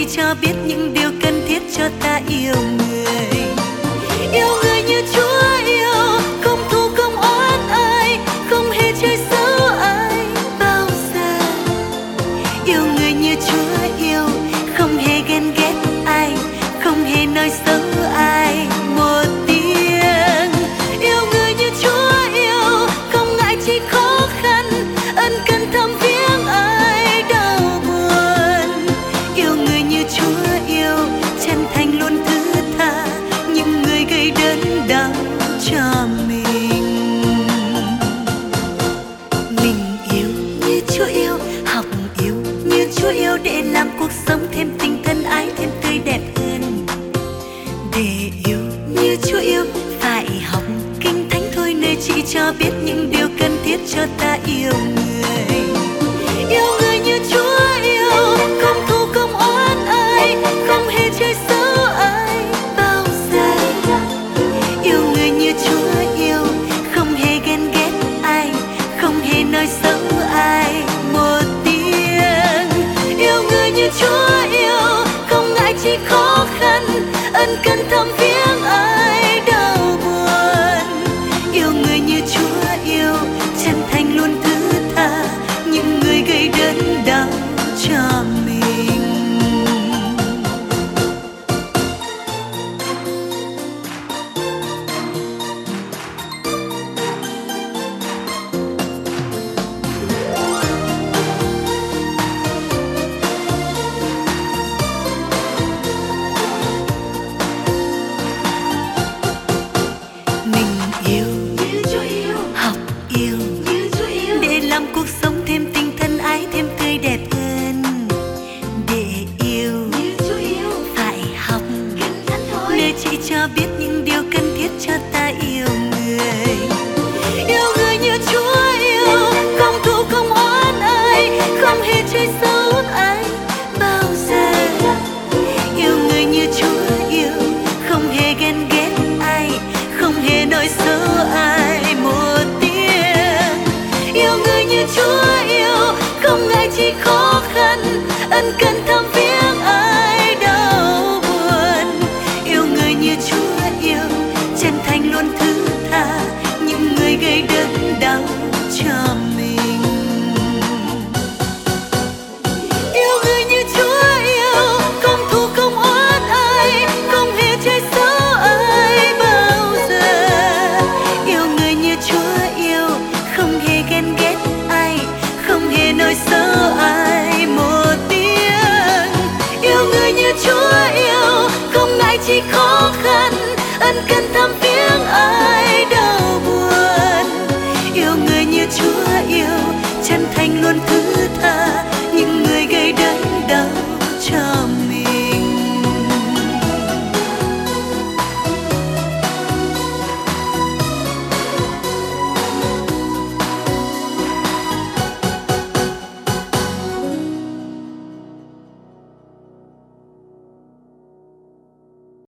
chỉ cho biết những điều cần thiết cho ta yêu người. Yêu người như Chúa yêu, không thù không oán ai, không hề chơi xấu ai bao giờ. Yêu người như Chúa yêu, không hề ghen ghét ai, không hề nói xấu ai một tiếng. Yêu người như Chúa yêu, không ngại chi khó khăn, ân cần thăm viếng ai đau buồn. Yêu người như Chúa yêu, chân thành luôn thứ tha những người gây đớn đau cho mình. Mình yêu như Chúa yêu, học yêu như Chúa yêu để làm cuộc sống thêm tình thân ái, thêm tươi đẹp hơn. Để yêu như Chúa yêu phải học kinh thánh thôi, nơi chỉ cho biết những điều cần thiết cho ta yêu người. Yêu người như Chúa yêu, không thù không oán ai, không hề chơi xấu ai bao giờ. Yêu người như Chúa yêu, không hề ghen ghét ai, không hề nói xấu ai một tiếng. Yêu người như Chúa yêu, không ngại chi khó khăn, ân cần thăm viếng ai đau buồn. Yêu người như Chúa yêu, chân thành luôn thứ tha những người gây đớn đau cho mình. Mình yêu như Chúa yêu, học yêu như Chúa yêu để làm cuộc sống thêm tình thân ái, thêm tươi đẹp hơn. Để yêu như Chúa yêu phải học kinh thánh thôi, nơi chỉ cho biết những điều cần thiết cho ta yêu người. Yêu người như Chúa yêu, không thù không oán ai, không hề chơi xấu ai bao giờ. Yêu người như Chúa yêu, không hề ghen ghét ai, không hề nói xấu ai một tiếng. Yêu người như Chúa yêu, không ngại chi khó khăn, ân cần thăm viếng ai đau buồn. Yêu người như Chúa yêu, chân thành luôn thứ tha những người gây đớn đau cho mình. Yêu người như Chúa yêu, không thù không oán ai, không hề chơi xấu ai bao giờ. Yêu người như Chúa yêu, không hề ghen ghét ai, không hề nói xấu ai một tiếng. Yêu người như Chúa yêu, không ngại chi khó khăn, ân cần thăm